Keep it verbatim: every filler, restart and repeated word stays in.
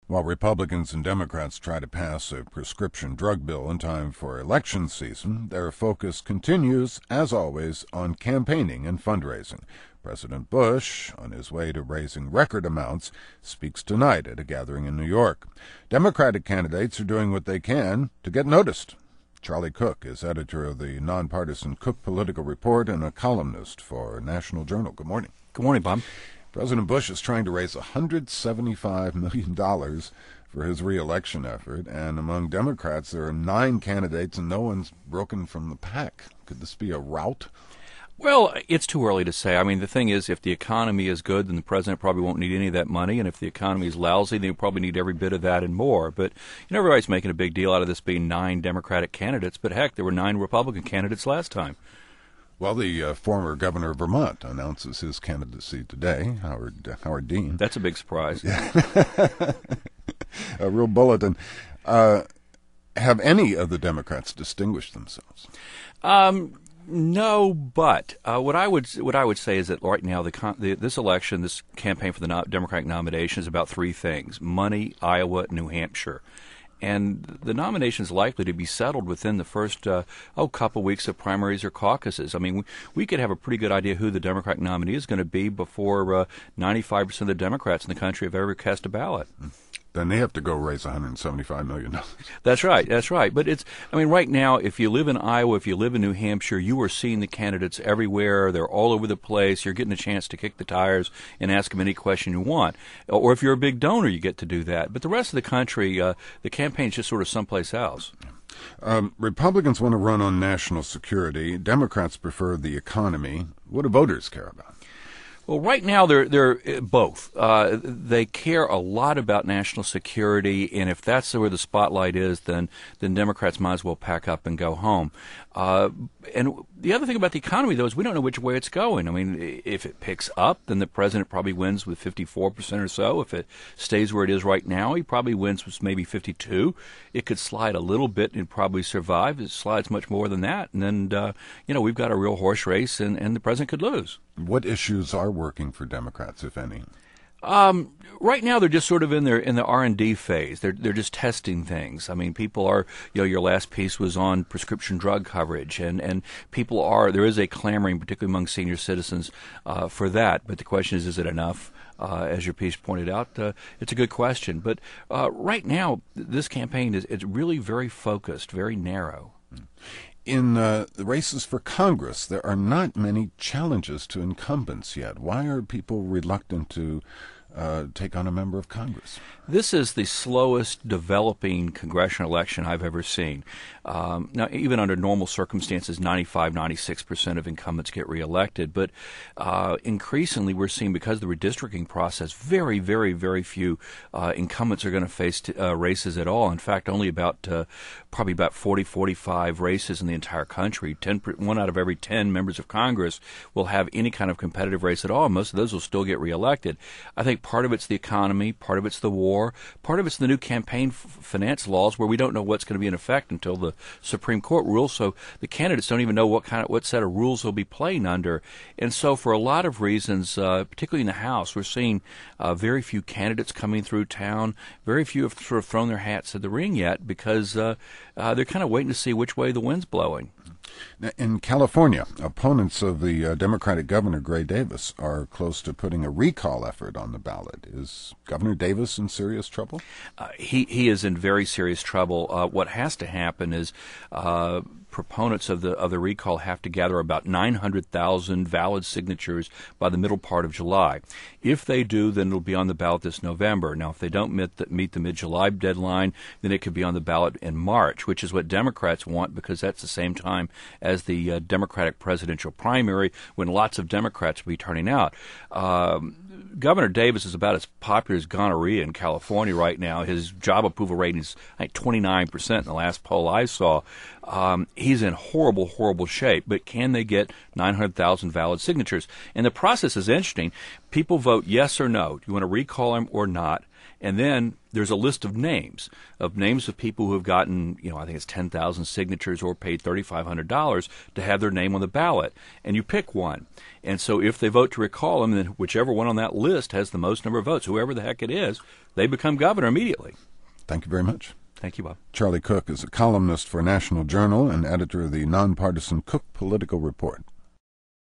While Republicans and Democrats try to pass a prescription drug bill in time for election season, their focus continues, as always, on campaigning and fundraising. President Bush, on his way to raising record amounts, speaks tonight at a gathering in New York. Democratic candidates are doing what they can to get noticed. Charlie Cook is editor of the nonpartisan Cook Political Report and a columnist for National Journal. Good morning. Good morning, Bob. President Bush is trying to raise one hundred seventy-five million dollars for his re-election effort, and among Democrats there are nine candidates and no one's broken from the pack. Could this be a rout? Well, it's too early to say. I mean, the thing is, if the economy is good, then the president probably won't need any of that money, and if the economy is lousy, then he'll probably need every bit of that and more. But, you know, everybody's making a big deal out of this being nine Democratic candidates, but heck, there were nine Republican candidates last time. Well, the uh, former governor of Vermont announces his candidacy today, Howard uh, Howard Dean. That's a big surprise. A real bulletin. Uh, have any of the Democrats distinguished themselves? Um, no, but uh, what I would what I would say is that right now the, con- the this election, this campaign for the no- Democratic nomination is about three things: money, Iowa, New Hampshire. And the nomination is likely to be settled within the first, uh, oh, couple weeks of primaries or caucuses. I mean, we, we could have a pretty good idea who the Democratic nominee is going to be before uh, ninety-five percent of the Democrats in the country have ever cast a ballot. Then they have to go raise one hundred seventy-five million dollars. That's right. That's right. But it's, I mean, right now, if you live in Iowa, if you live in New Hampshire, you are seeing the candidates everywhere. They're all over the place. You're getting a chance to kick the tires and ask them any question you want. Or if you're a big donor, you get to do that. But the rest of the country, uh, the campaign's just sort of someplace else. Um, Republicans want to run on national security. Democrats prefer the economy. What do voters care about? Well, right now they're they're both. Uh, they care a lot about national security, and if that's where the spotlight is, then then Democrats might as well pack up and go home. Uh, and the other thing about the economy, though, is we don't know which way it's going. I mean, if it picks up, then the president probably wins with fifty-four percent or so. If it stays where it is right now, he probably wins with maybe fifty-two. It could slide a little bit and probably survive. It slides much more than that, and then uh, you know we've got a real horse race, and, and the president could lose. What issues are working for Democrats, if any? Um, right now, they're just sort of in their in the R and D phase. They're they're just testing things. I mean, people are, you know, your last piece was on prescription drug coverage, and, and people are there is a clamoring, particularly among senior citizens, uh, for that. But the question is, is it enough? Uh, as your piece pointed out, uh, it's a good question. But uh, right now, this campaign is it's really very focused, very narrow. In uh, the races for Congress, there are not many challenges to incumbents yet. Why are people reluctant to uh, take on a member of Congress? This is the slowest developing congressional election I've ever seen. Um, now, even under normal circumstances, ninety-five, ninety-six percent of incumbents get reelected. But uh, increasingly, we're seeing, because of the redistricting process, very, very, very few uh, incumbents are going to face t- uh, races at all. In fact, only about uh, probably about forty, forty-five races in the entire country. ten, one out of every ten members of Congress will have any kind of competitive race at all. Most of those will still get reelected. I think part of it's the economy, part of it's the war. Part of it's the new campaign f- finance laws, where we don't know what's going to be in effect until the Supreme Court rules. So the candidates don't even know what kind of what set of rules they'll be playing under. And so, for a lot of reasons, uh, particularly in the House, we're seeing uh, very few candidates coming through town. Very few have sort of thrown their hats in the ring yet, because uh, uh, they're kind of waiting to see which way the wind's blowing. Now, in California, opponents of the uh, Democratic Governor Gray Davis are close to putting a recall effort on the ballot. Is Governor Davis in serious trouble? Uh, he he is in very serious trouble. Uh, what has to happen is uh, proponents of the of the recall have to gather about nine hundred thousand valid signatures by the middle part of July. If they do, then it'll be on the ballot this November. Now, if they don't meet the, meet the mid-July deadline, then it could be on the ballot in March, which is what Democrats want, because that's the same time as the uh, Democratic presidential primary, when lots of Democrats will be turning out. Um, Governor Davis is about as popular as gonorrhea in California right now. His job approval rating is like twenty-nine percent in the last poll I saw. Um, he's in horrible, horrible shape. But can they get nine hundred thousand valid signatures? And the process is interesting. People vote yes or no. Do you want to recall him or not? And then there's a list of names, of names of people who have gotten, you know, I think it's ten thousand signatures or paid three thousand five hundred dollars to have their name on the ballot. And you pick one. And so if they vote to recall him, then whichever one on that list has the most number of votes, whoever the heck it is, they become governor immediately. Thank you very much. Thank you, Bob. Charlie Cook is a columnist for National Journal and editor of the nonpartisan Cook Political Report.